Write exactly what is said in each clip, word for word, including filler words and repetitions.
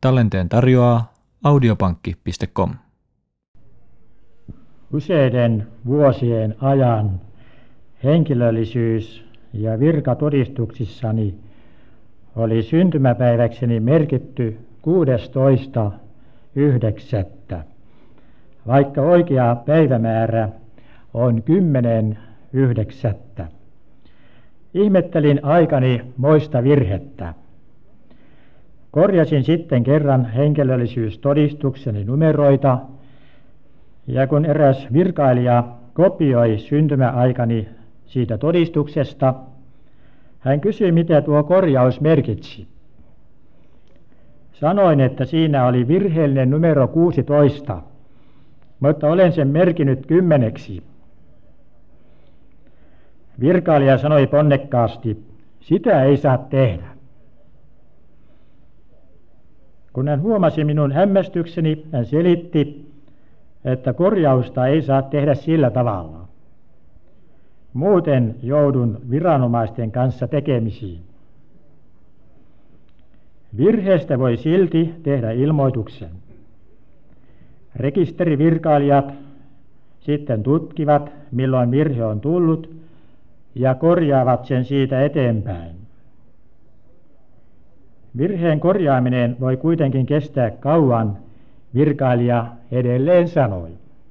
Tallenteen tarjoaa audiopankki piste com. Useiden vuosien ajan henkilöllisyys- ja virkatodistuksissani oli syntymäpäiväkseni merkitty kuudestoista yhdeksättä, vaikka oikea päivämäärä on kymmenen yhdeksättä. Ihmettelin aikani moista virhettä. Korjasin sitten kerran henkilöllisyystodistukseni numeroita, ja kun eräs virkailija kopioi syntymäaikani siitä todistuksesta, hän kysyi, mitä tuo korjaus merkitsi. Sanoin, että siinä oli virheellinen numero kuusitoista, mutta olen sen merkinnyt kymmeneksi. Virkailija sanoi ponnekkaasti, sitä ei saa tehdä. Kun hän huomasi minun hämmästykseni, hän selitti, että korjausta ei saa tehdä sillä tavalla. Muuten joudun viranomaisten kanssa tekemisiin. Virheestä voi silti tehdä ilmoituksen. Rekisterivirkailijat sitten tutkivat, milloin virhe on tullut, ja korjaavat sen siitä eteenpäin. Virheen korjaaminen voi kuitenkin kestää kauan, virkailija edelleen sanoi.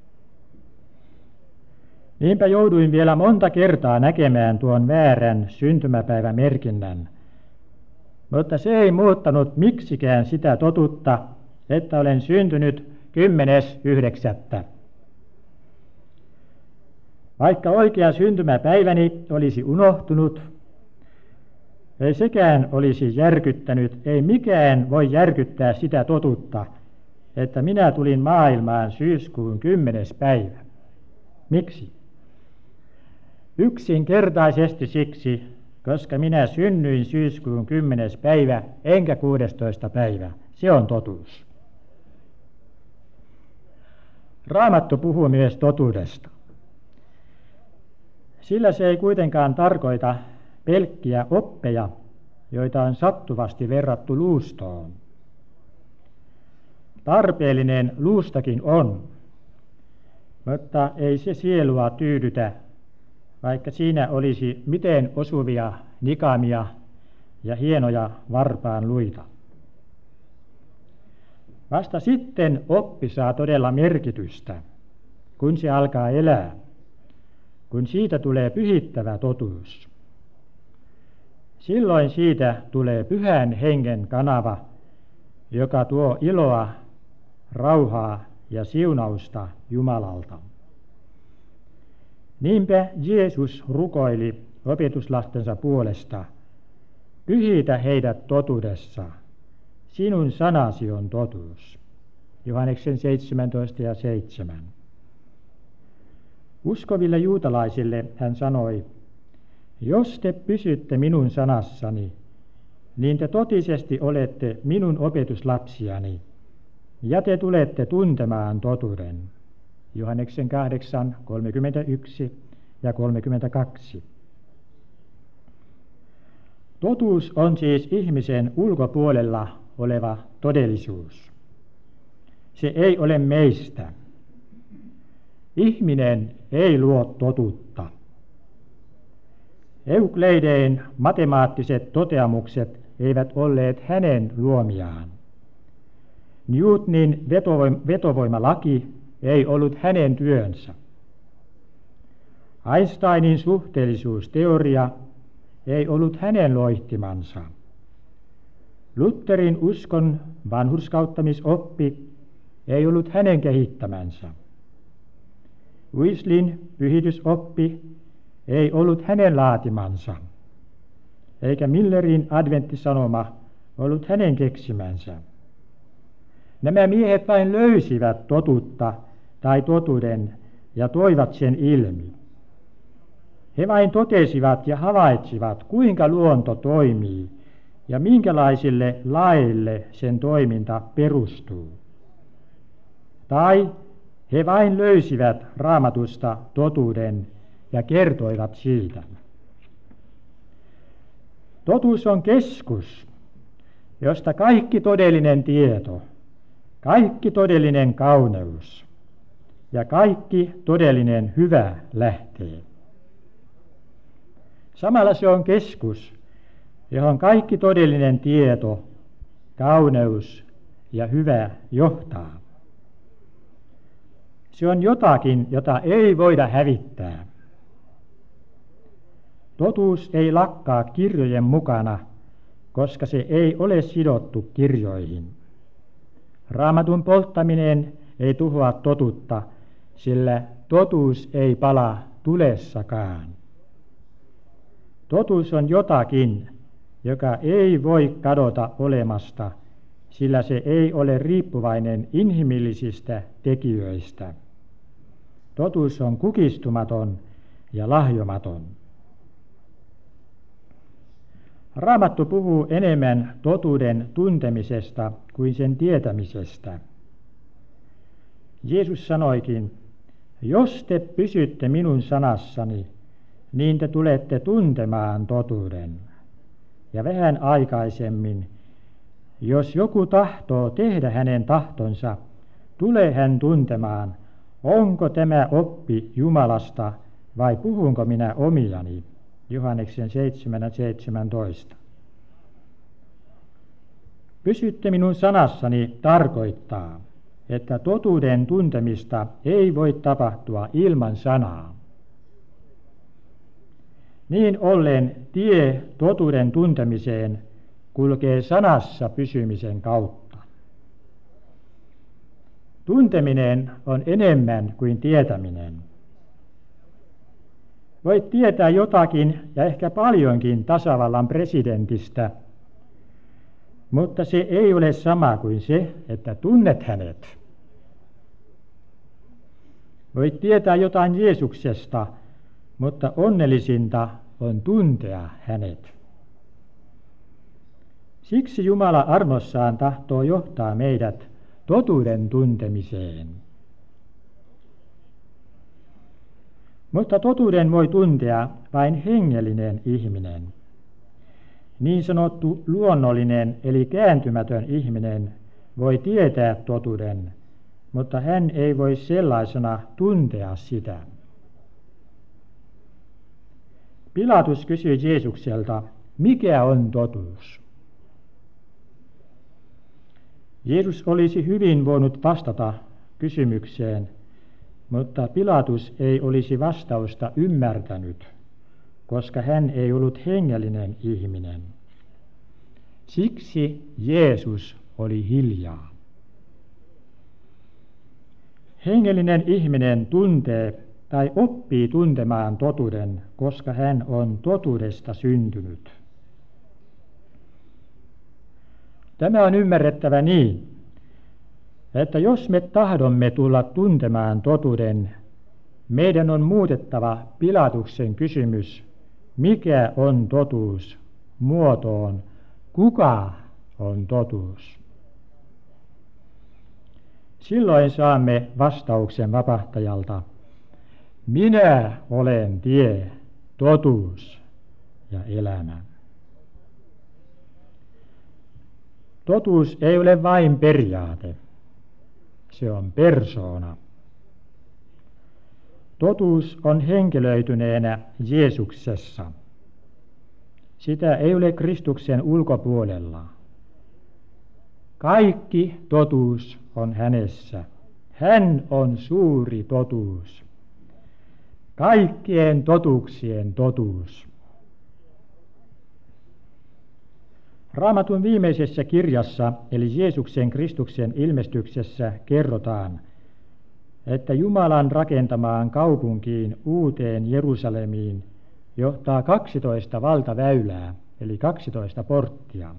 Niinpä jouduin vielä monta kertaa näkemään tuon väärän syntymäpäivämerkinnän, mutta se ei muuttanut miksikään sitä totuutta, että olen syntynyt kymmenes yhdeksättä. Vaikka oikea syntymäpäiväni olisi unohtunut, ei sekään olisi järkyttänyt, ei mikään voi järkyttää sitä totuutta, että minä tulin maailmaan syyskuun kymmenes päivä. Miksi? Yksinkertaisesti siksi, koska minä synnyin syyskuun kymmenes päivä, enkä kuudestoista päivä. Se on totuus. Raamattu puhuu myös totuudesta. Sillä se ei kuitenkaan tarkoita pelkkiä oppeja, joita on sattuvasti verrattu luustoon. Tarpeellinen luustakin on, mutta ei se sielua tyydytä, vaikka siinä olisi miten osuvia nikamia ja hienoja varpaan luita. Vasta sitten oppi saa todella merkitystä, kun se alkaa elää, kun siitä tulee pyhittävä totuus. Silloin siitä tulee pyhän hengen kanava, joka tuo iloa, rauhaa ja siunausta Jumalalta. Niinpä Jeesus rukoili opetuslastensa puolesta, pyhitä heidät totuudessa, sinun sanasi on totuus. Johanneksen seitsemäntoista ja seitsemän. Uskoville juutalaisille hän sanoi, jos te pysytte minun sanassani, niin te totisesti olette minun opetuslapsiani, ja te tulette tuntemaan totuuden. Johanneksen kahdeksan, kolmekymmentäyksi ja kolmekymmentäkaksi. Totuus on siis ihmisen ulkopuolella oleva todellisuus. Se ei ole meistä. Ihminen ei luo totuutta. Eukleideen matemaattiset toteamukset eivät olleet hänen luomiaan. Newtonin vetovoimalaki ei ollut hänen työnsä. Einsteinin suhteellisuusteoria ei ollut hänen loihtimansa. Lutherin uskon vanhurskauttamisoppi ei ollut hänen kehittämänsä. Wesleyn pyhitysoppi ei ollut hänen laatimansa, eikä Millerin adventtisanoma ollut hänen keksimänsä. Nämä miehet vain löysivät totuutta tai totuuden ja toivat sen ilmi. He vain totesivat ja havaitsivat, kuinka luonto toimii ja minkälaisille laeille sen toiminta perustuu. Tai he vain löysivät Raamatusta totuuden ja kertoivat siitä. Totuus on keskus, josta kaikki todellinen tieto, kaikki todellinen kauneus ja kaikki todellinen hyvä lähtee. Samalla se on keskus, johon kaikki todellinen tieto, kauneus ja hyvä johtaa. Se on jotakin, jota ei voida hävittää. Totuus ei lakkaa kirjojen mukana, koska se ei ole sidottu kirjoihin. Raamatun polttaminen ei tuhoa totuutta, sillä totuus ei pala tulessakaan. Totuus on jotakin, joka ei voi kadota olemasta, sillä se ei ole riippuvainen inhimillisistä tekijöistä. Totuus on kukistumaton ja lahjomaton. Raamattu puhuu enemmän totuuden tuntemisesta kuin sen tietämisestä. Jeesus sanoikin, jos te pysytte minun sanassani, niin te tulette tuntemaan totuuden. Ja vähän aikaisemmin, jos joku tahtoo tehdä hänen tahtonsa, tulee hän tuntemaan, onko tämä oppi Jumalasta vai puhunko minä omiani. Johanneksen seitsemän seitsemäntoista. Pysytte minun sanassani tarkoittaa, että totuuden tuntemista ei voi tapahtua ilman sanaa. Niin ollen tie totuuden tuntemiseen kulkee sanassa pysymisen kautta. Tunteminen on enemmän kuin tietäminen. Voit tietää jotakin ja ehkä paljonkin tasavallan presidentistä, mutta se ei ole sama kuin se, että tunnet hänet. Voit tietää jotain Jeesuksesta, mutta onnellisinta on tuntea hänet. Siksi Jumala armossaan tahtoo johtaa meidät totuuden tuntemiseen. Mutta totuuden voi tuntea vain hengellinen ihminen. Niin sanottu luonnollinen eli kääntymätön ihminen voi tietää totuuden, mutta hän ei voi sellaisena tuntea sitä. Pilatus kysyi Jeesukselta, mikä on totuus? Jeesus olisi hyvin voinut vastata kysymykseen, mutta Pilatus ei olisi vastausta ymmärtänyt, koska hän ei ollut hengellinen ihminen. Siksi Jeesus oli hiljaa. Hengellinen ihminen tuntee tai oppii tuntemaan totuuden, koska hän on totuudesta syntynyt. Tämä on ymmärrettävä niin, että jos me tahdomme tulla tuntemaan totuuden, meidän on muutettava Pilatuksen kysymys, mikä on totuus, muotoon, kuka on totuus. Silloin saamme vastauksen vapahtajalta, minä olen tie, totuus ja elämä. Totuus ei ole vain periaate, se on persoona. Totuus on henkilöityneenä Jeesuksessa. Sitä ei ole Kristuksen ulkopuolella. Kaikki totuus on hänessä. Hän on suuri totuus. Kaikkien totuuksien totuus. Raamatun viimeisessä kirjassa, eli Jeesuksen Kristuksen ilmestyksessä, kerrotaan, että Jumalan rakentamaan kaupunkiin, uuteen Jerusalemiin, johtaa kaksitoista valtaväylää, eli kaksitoista porttia.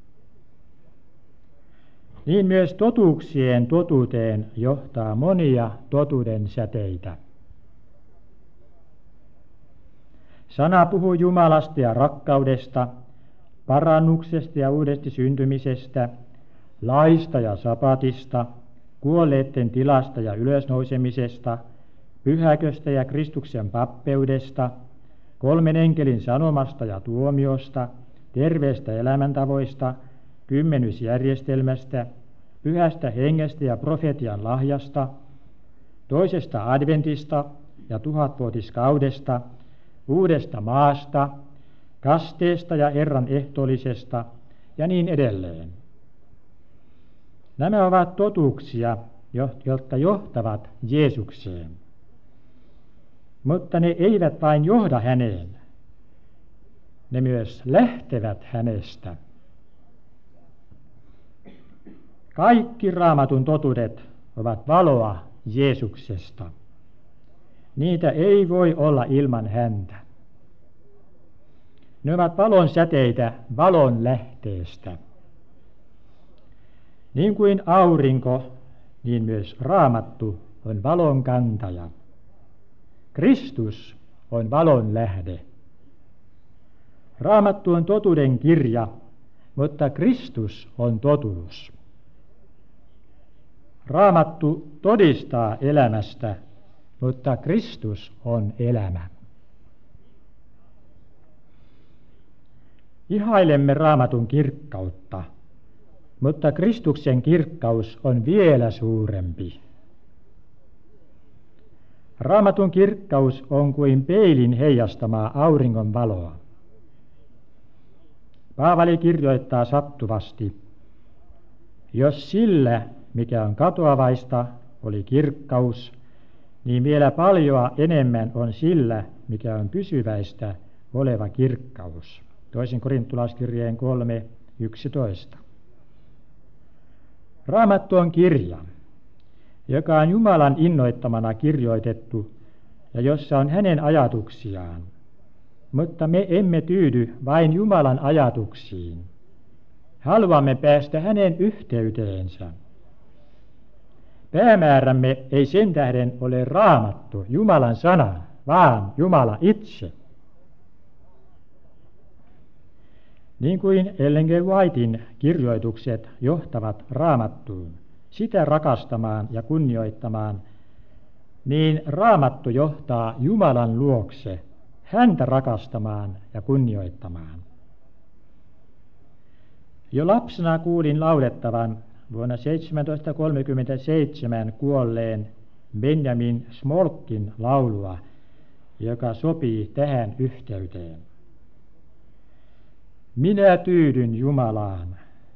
Niin myös totuuksien totuuteen johtaa monia totuuden säteitä. Sana puhuu Jumalasta ja rakkaudesta, parannuksesta ja uudesti syntymisestä, laista ja sapatista, kuolleiden tilasta ja ylösnousemisesta, pyhäköstä ja Kristuksen pappeudesta, kolmen enkelin sanomasta ja tuomiosta, terveestä elämäntavoista kymmenysjärjestelmästä, pyhästä hengestä ja profetian lahjasta, toisesta adventista ja tuhatvuotiskaudesta, uudesta maasta, kasteesta ja Herran ehtoollisesta ja niin edelleen. Nämä ovat totuuksia, jotka johtavat Jeesukseen. Mutta ne eivät vain johda häneen, ne myös lähtevät hänestä. Kaikki Raamatun totuudet ovat valoa Jeesuksesta. Niitä ei voi olla ilman häntä. Ne ovat valon säteitä valon lähteestä. Niin kuin aurinko, niin myös Raamattu on valon kantaja. Kristus on valon lähde. Raamattu on totuuden kirja, mutta Kristus on totuus. Raamattu todistaa elämästä, mutta Kristus on elämä. Ihailemme Raamatun kirkkautta, mutta Kristuksen kirkkaus on vielä suurempi. Raamatun kirkkaus on kuin peilin heijastamaa auringon valoa. Paavali kirjoittaa sattuvasti, jos sillä, mikä on katoavaista, oli kirkkaus, niin vielä paljoa enemmän on sillä, mikä on pysyväistä, oleva kirkkaus. Toisen korintolaiskirjeen kolme yksitoista. Raamattu on kirja, joka on Jumalan innoittamana kirjoitettu ja jossa on hänen ajatuksiaan. Mutta me emme tyydy vain Jumalan ajatuksiin. Haluamme päästä hänen yhteyteensä. Päämäärämme ei sen tähden ole Raamattu, Jumalan sana, vaan Jumala itse. Niin kuin Ellen G. Whiten kirjoitukset johtavat Raamattuun, sitä rakastamaan ja kunnioittamaan, niin Raamattu johtaa Jumalan luokse, häntä rakastamaan ja kunnioittamaan. Jo lapsena kuulin laulettavan vuonna seitsemäntoistakolmekymmentäseitsemän kuolleen Benjamin Smolkin laulua, joka sopii tähän yhteyteen. Minä tyydyn Jumalaan,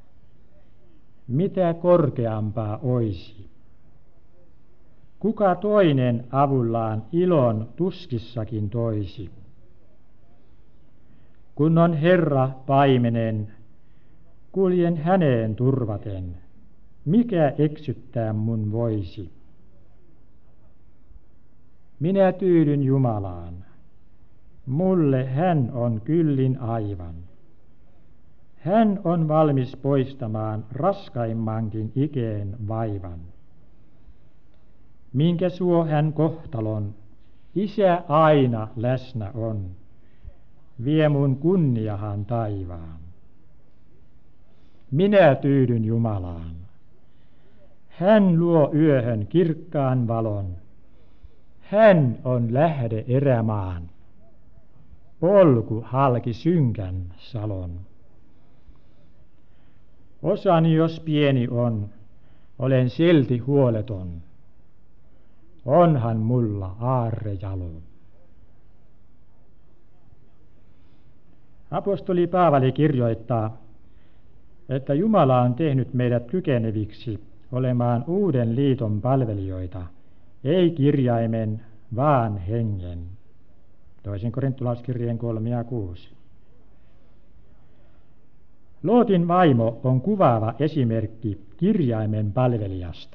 mitä korkeampaa oisi. Kuka toinen avullaan ilon tuskissakin toisi? Kun on Herra paimenen, kuljen häneen turvaten, mikä eksyttää mun voisi? Minä tyydyn Jumalaan, mulle hän on kyllin aivan. Hän on valmis poistamaan raskaimmankin ikeen vaivan. Minkä suo hän kohtalon, Isä aina läsnä on, vie mun kunniahan taivaan. Minä tyydyn Jumalaan. Hän luo yöhön kirkkaan valon. Hän on lähde erämaan, polku halki synkän salon. Osani jos pieni on, olen silti huoleton. Onhan mulla aarre jalo. Apostoli Paavali kirjoittaa, että Jumala on tehnyt meidät kykeneviksi olemaan uuden liiton palvelijoita, ei kirjaimen, vaan hengen. Toisen korintolaiskirjeen kolme ja kuusi. Lootin vaimo on kuvaava esimerkki kirjaimen palvelijasta.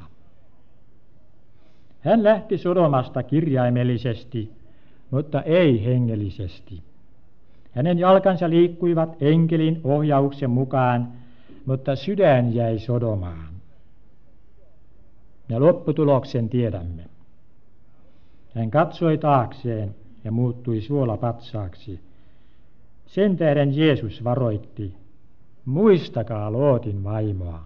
Hän lähti Sodomasta kirjaimellisesti, mutta ei hengellisesti. Hänen jalkansa liikkuivat enkelin ohjauksen mukaan, mutta sydän jäi Sodomaan. Ja lopputuloksen tiedämme. Hän katsoi taakseen ja muuttui suolapatsaaksi. Sen tähden Jeesus varoitti, muistakaa Lootin vaimoa.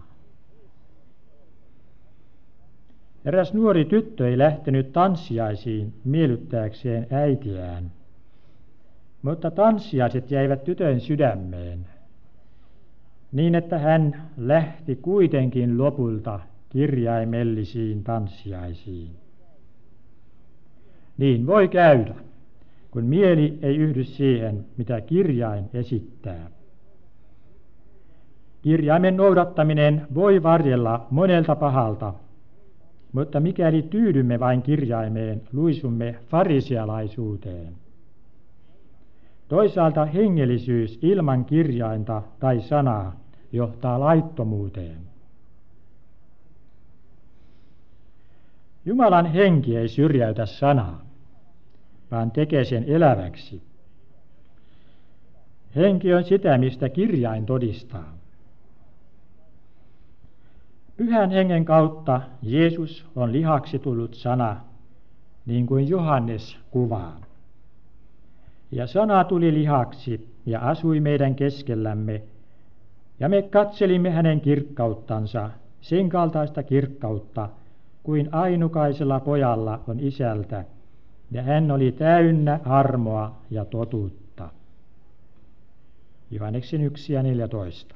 Eräs nuori tyttö ei lähtenyt tanssiaisiin miellyttääkseen äitiään, mutta tanssiaiset jäivät tytön sydämeen. niin että hän lähti kuitenkin lopulta kirjaimellisiin tanssiaisiin. Niin voi käydä, kun mieli ei yhdy siihen, mitä kirjain esittää. Kirjaimen noudattaminen voi varjella monelta pahalta, mutta mikäli tyydymme vain kirjaimeen, luisumme farisialaisuuteen. Toisaalta hengellisyys ilman kirjainta tai sanaa johtaa laittomuuteen. Jumalan henki ei syrjäytä sanaa, vaan tekee sen eläväksi. Henki on sitä, mistä kirjain todistaa. Pyhän hengen kautta Jeesus on lihaksi tullut sana, niin kuin Johannes kuvaa. Ja sana tuli lihaksi ja asui meidän keskellämme, ja me katselimme hänen kirkkauttansa, sen kaltaista kirkkautta, kuin ainukaisella pojalla on isältä, ja hän oli täynnä armoa ja totuutta. Johanneksen yksi ja neljätoista.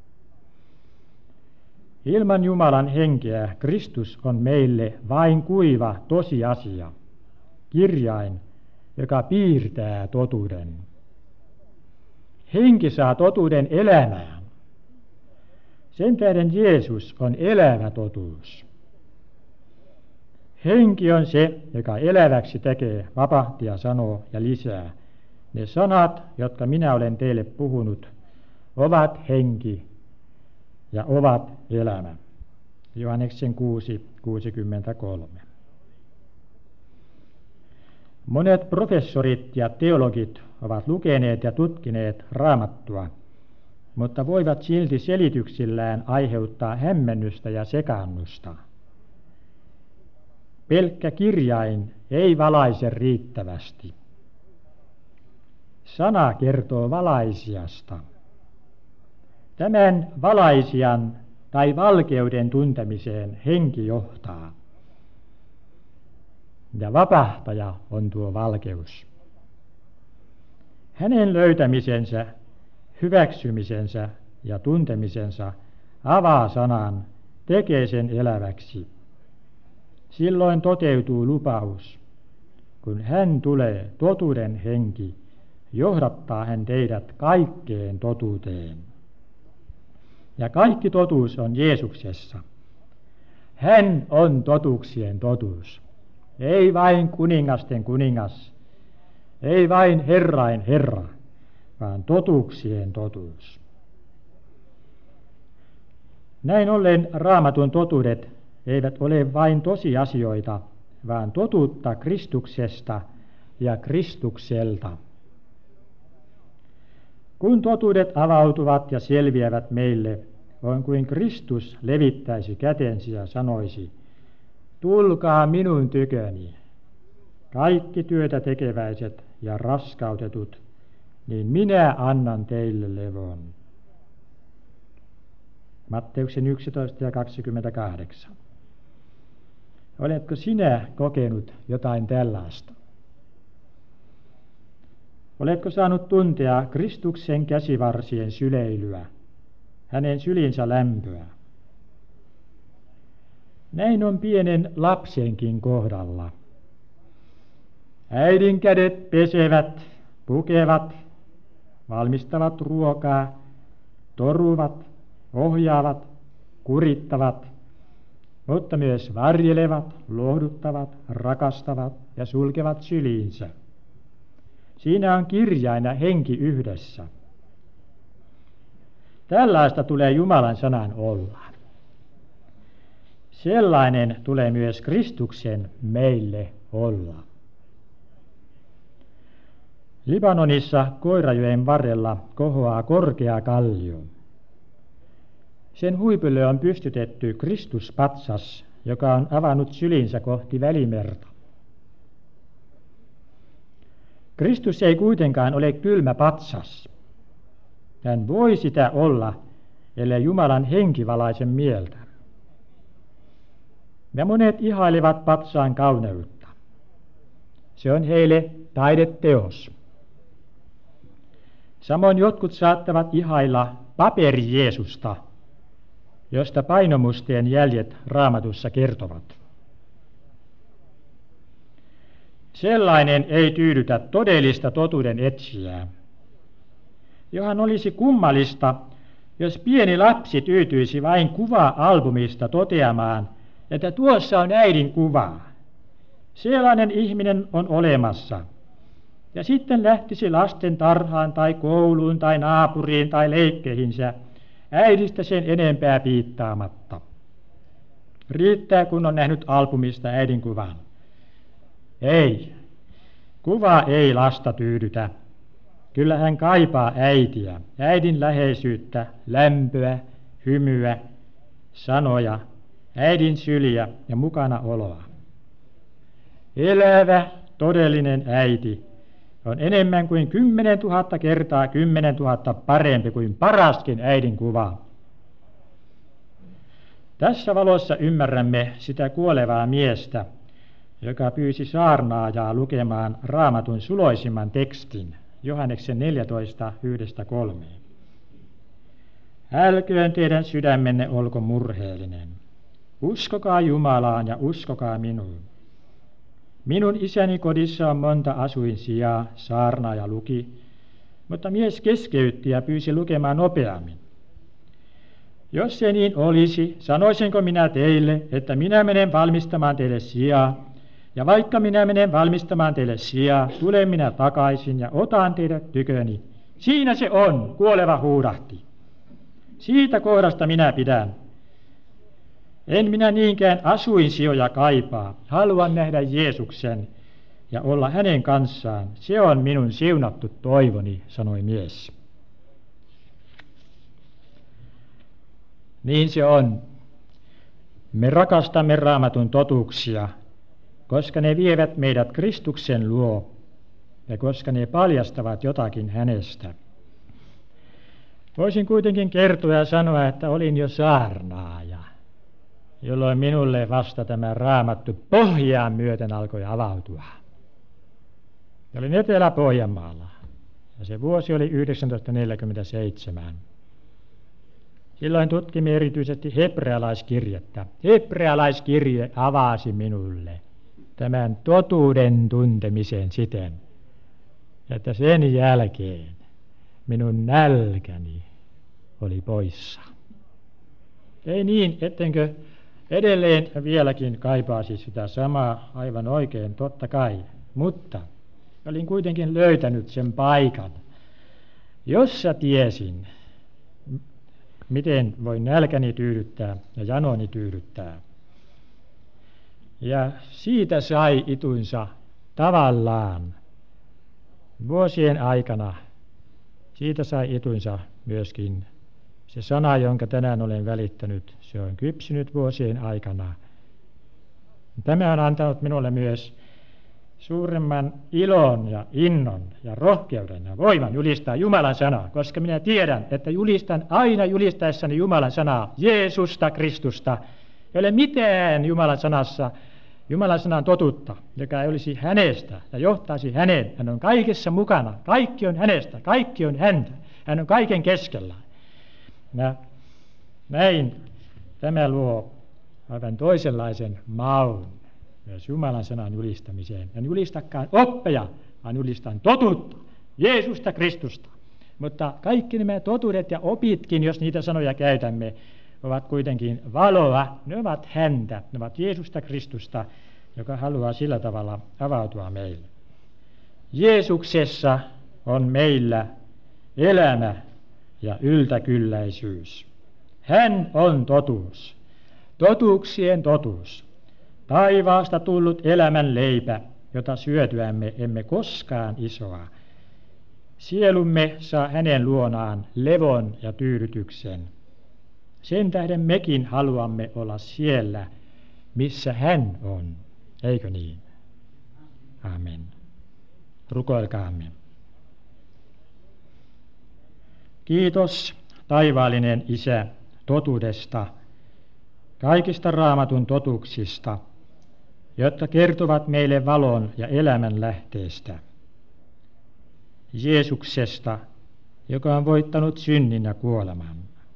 Ilman Jumalan henkeä Kristus on meille vain kuiva tosiasia, kirjain, joka piirtää totuuden. Henki saa totuuden elämään. Sen tähden Jeesus on elävä totuus. Henki on se, joka eläväksi tekee, vapahtia sanoo ja lisää. Ne sanat, jotka minä olen teille puhunut, ovat henki ja ovat elämä. Johanneksen kuusi kuusikymmentäkolme. Monet professorit ja teologit ovat lukeneet ja tutkineet Raamattua, mutta voivat silti selityksillään aiheuttaa hämmennystä ja sekaannusta. Pelkkä kirjain ei valaise riittävästi. Sana kertoo valaisijasta. Tämän valaisijan tai valkeuden tuntemiseen henki johtaa. Ja vapahtaja on tuo valkeus. Hänen löytämisensä, hyväksymisensä ja tuntemisensa avaa sanan, tekee sen eläväksi. Silloin toteutuu lupaus, kun hän tulee, totuuden henki, johdattaa hän teidät kaikkeen totuuteen. Ja kaikki totuus on Jeesuksessa. Hän on totuuksien totuus. Ei vain kuningasten kuningas, ei vain herrain Herra, vaan totuuksien totuus. Näin ollen Raamatun totuudet eivät ole vain tosiasioita, vaan totuutta Kristuksesta ja Kristukselta. Kun totuudet avautuvat ja selviävät meille, on kuin Kristus levittäisi kätensä ja sanoisi, tulkaa minun tyköni, kaikki työtä tekeväiset ja raskautetut, niin minä annan teille levon. Matteuksen yksitoista ja kaksikymmentäkahdeksan. Oletko sinä kokenut jotain tällaista? Oletko saanut tuntea Kristuksen käsivarsien syleilyä, hänen sylinsä lämpöä? Näin on pienen lapsenkin kohdalla. Äidin kädet pesevät, pukevat, valmistavat ruokaa, toruvat, ohjaavat, kurittavat, mutta myös varjelevat, lohduttavat, rakastavat ja sulkevat syliinsä. Siinä on kirjain ja henki yhdessä. Tällaista tulee Jumalan sanan olla. Sellainen tulee myös Kristuksen meille olla. Libanonissa Koirajoen varrella kohoaa korkea kallio. Sen huipulle on pystytetty Kristuspatsas, joka on avannut sylinsä kohti Välimerta. Kristus ei kuitenkaan ole kylmä patsas. Hän voi sitä olla, ellei Jumalan henki valaise mieltä. Ja monet ihailevat patsaan kauneutta. Se on heille taideteos. Samoin jotkut saattavat ihailla paperi-Jeesusta, josta painomusteen jäljet Raamatussa kertovat. Sellainen ei tyydytä todellista totuuden etsijää. Johan olisi kummallista, jos pieni lapsi tyytyisi vain kuva-albumista toteamaan, että tuossa on äidin kuva. Sellainen ihminen on olemassa. Ja sitten lähtisi lasten tarhaan tai kouluun tai naapuriin tai leikkeihinsä äidistä sen enempää piittaamatta. Riittää, kun on nähnyt albumista äidin kuvan. Ei, kuva ei lasta tyydytä. Kyllä hän kaipaa äitiä, äidin läheisyyttä, lämpöä, hymyä, sanoja, äidin syliä ja mukana oloa. Elävä, todellinen äiti on enemmän kuin kymmenen tuhatta kertaa kymmenen tuhatta parempi kuin paraskin äidin kuva. Tässä valossa ymmärrämme sitä kuolevaa miestä, joka pyysi saarnaajaa lukemaan Raamatun suloisimman tekstin, Johanneksen neljätoista, yhdestä kolmeen. Älköön teidän sydämenne olko murheellinen. Uskokaa Jumalaan ja uskokaa minuun. Minun isäni kodissa on monta asuinsijaa, saarnaaja luki, mutta mies keskeytti ja pyysi lukemaan nopeammin. Jos se niin olisi, sanoisinko minä teille, että minä menen valmistamaan teille sijaa, ja vaikka minä menen valmistamaan teille sijaa, tulen minä takaisin ja otan teidät tyköni. Siinä se on, kuoleva huudahti. Siitä kohdasta minä pidän. En minä niinkään asuinsijoja kaipaa, haluan nähdä Jeesuksen ja olla hänen kanssaan. Se on minun siunattu toivoni, sanoi mies. Niin se on. Me rakastamme Raamatun totuuksia, koska ne vievät meidät Kristuksen luo ja koska ne paljastavat jotakin hänestä. Voisin kuitenkin kertoa ja sanoa, että olin jo saarnaaja, jolloin minulle vasta tämä Raamattu pohjaan myöten alkoi avautua. Ja olin Etelä-Pohjanmaalla ja se vuosi oli yhdeksäntoistasataaneljäkymmentäseitsemän. Silloin tutkimme erityisesti hebrealaiskirjettä. Hebrealaiskirje avasi minulle tämän totuuden tuntemisen siten, että sen jälkeen minun nälkäni oli poissa. Ei niin, ettenkö edelleen vieläkin kaipaasi sitä samaa, aivan oikein, totta kai, mutta olin kuitenkin löytänyt sen paikan, jossa tiesin, miten voi nälkäni tyydyttää ja janoni tyydyttää. Ja siitä sai ituinsa tavallaan vuosien aikana, siitä sai ituinsa myöskin se sana, jonka tänään olen välittänyt, se on kypsynyt vuosien aikana. Tämä on antanut minulle myös suuremman ilon ja innon ja rohkeuden ja voiman julistaa Jumalan sanaa, koska minä tiedän, että julistan aina julistaessani Jumalan sanaa, Jeesusta Kristusta. Ei ole mitään Jumalan sanassa, Jumalan sanan totuutta, joka ei olisi hänestä ja johtaisi häneen. Hän on kaikessa mukana, kaikki on hänestä, kaikki on häntä, hän on kaiken keskellä. Ja näin tämä luo aivan toisenlaisen maun myös Jumalan sanan julistamiseen. En julistakaan oppeja, vaan julistan totuutta, Jeesusta Kristusta. Mutta kaikki nämä totuudet ja opitkin, jos niitä sanoja käytämme, ovat kuitenkin valoa, ne ovat häntä, ne ovat Jeesusta Kristusta, joka haluaa sillä tavalla avautua meille. Jeesuksessa on meillä elämä ja yltäkylläisyys. Hän on totuus, totuuksien totuus, taivaasta tullut elämän leipä, jota syötyämme emme koskaan isoa. Sielumme saa hänen luonaan levon ja tyydytyksen. Sen tähden mekin haluamme olla siellä, missä hän on. Eikö niin? Amen. Rukoilkaamme. Kiitos, taivaallinen Isä, totuudesta, kaikista Raamatun totuuksista, jotka kertovat meille valon ja elämän lähteestä, Jeesuksesta joka on voittanut synnin ja kuoleman.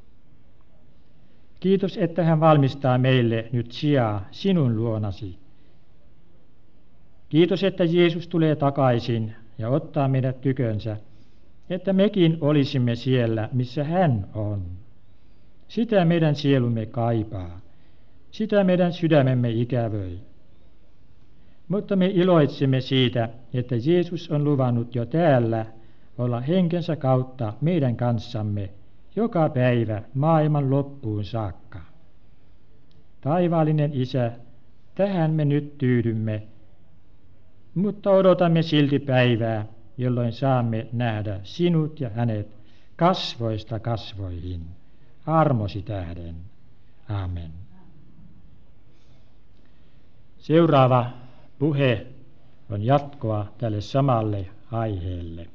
Kiitos, että hän valmistaa meille nyt sijaa sinun luonasi. Kiitos, että Jeesus tulee takaisin ja ottaa meidät tykönsä, että mekin olisimme siellä, missä hän on. Sitä meidän sielumme kaipaa, sitä meidän sydämemme ikävöi. Mutta me iloitsemme siitä, että Jeesus on luvannut jo täällä olla henkensä kautta meidän kanssamme joka päivä maailman loppuun saakka. Taivaallinen Isä, tähän me nyt tyydymme, mutta odotamme silti päivää, jolloin saamme nähdä sinut ja hänet kasvoista kasvoihin, armosi tähden. Amen. Seuraava puhe on jatkoa tälle samalle aiheelle.